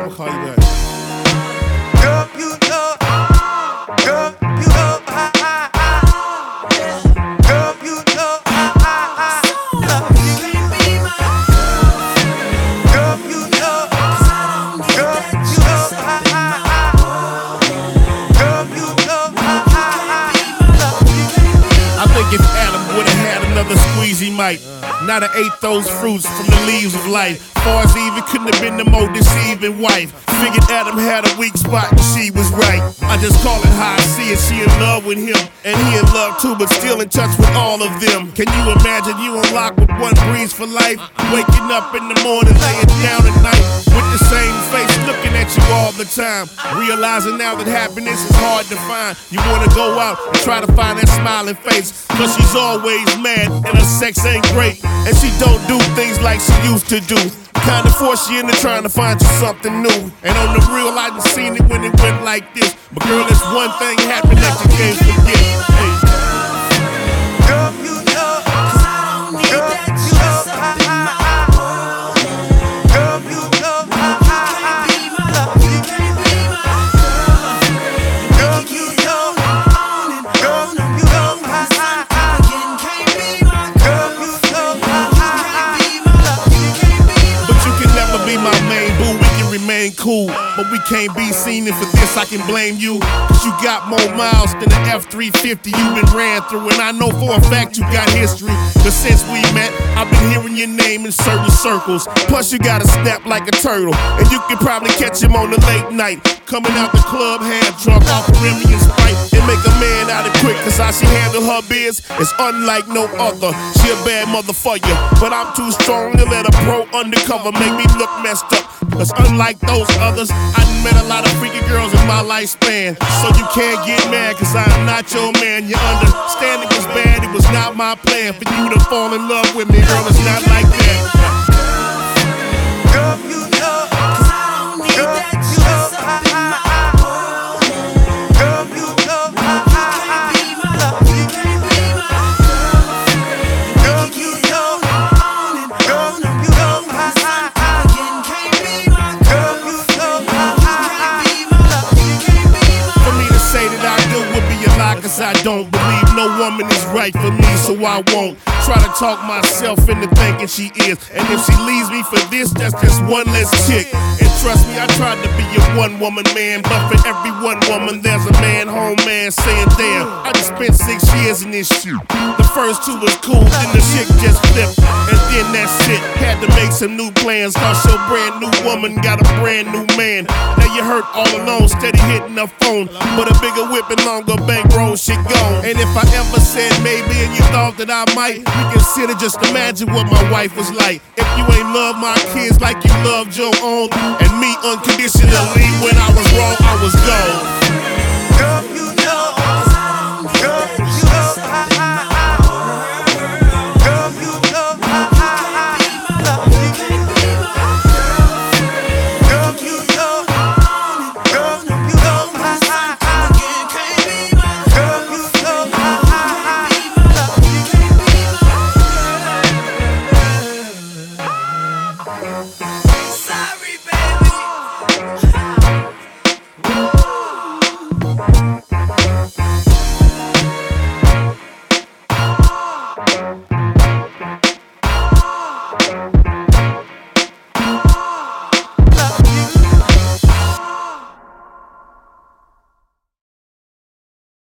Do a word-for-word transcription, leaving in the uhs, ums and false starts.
I'm gonna call you back. Girl, you know, girl, you know, I, I, I, girl, you know, I, I, I love you. Girl, you know, girl, you know, I, I, I, girl, you know, I, I, I love you. I think if Adam would've had another squeeze, he might not have ate those fruits from the leaves of life. Far as Eve, it couldn't have been the more deceiving wife. Figured Adam had a weak spot and she was right. I just call it how I see it. She in love with him and he in love too, but still in touch with all of them. Can you imagine you unlocked with one breeze for life? Waking up in the morning, laying down at night with the same face looking at you all the time. Realizing now that happiness is hard to find. You wanna go out and try to find that smiling face, cause she's always mad and her sex ain't great, and she don't do things like she used to do. Kinda force you into trying to find you something new. And on the real, I done seen it when it went like this. But girl, there's one thing happened that you can't forget. Hey. Girl, you know, girl, you know, I, I, I, girl, you know, I, I, I love you. Girl, you know, girl, you know, I, I, I, girl, you know, I, I, I love you. But you can never be my main boo, we can remain cool, but we can't be seen, and for this I can blame you. Cause you got more miles than an F three fifty you've been ran through, and I know for a fact you got history. Cause since we met, I've been hearing your name in certain circles. Plus you got a snap like a turtle, and you can probably catch him on the late night, coming out the club half drunk off a Remy and Sprite, and make a man out of quick. Cause how she handle her biz is unlike no other. She a bad mother for you, but I'm too strong to let a pro undercover make me look messed up. Cause unlike those others, I done met a lot of freaky girls in my lifespan. So you can't get mad cause I'm not your man. You understand it was bad, it was not my plan for you to fall in love with me, girl, it's not like that. Girl, you know, girl, you know, I, I, I, girl, you know, I, I, I love you. Girl, you know, girl, you know, I, I, I, girl, you know, I, I, love you. For me to say that I do would be a lie, cause I don't believe no woman is right for me, so I won't try to talk myself into thinking she is. And if she leaves me for this, that's just one less chick. And trust me, I tried to be a one woman man, but for every one woman there's a man home man saying, damn, I just spent six years in this shit. The first two was cool, then the chick just flipped, and then that's it. Had to make some new plans, cause your brand new woman got a brand new man. Now you hurt all alone, steady hitting her phone, but a bigger whip and longer bankroll shit gone. And if I ever said maybe and you thought that I might, reconsider, just imagine what my wife was like. If you ain't love my kids like you loved your own, and me unconditionally, when I was wrong, I was gone. Girl, you know, girl, you know, I, I, girl, you know, I, I, love you. Girl, you know, girl, you know, I, I, girl, you know, I, I, love you. Sorry, baby. Ooh.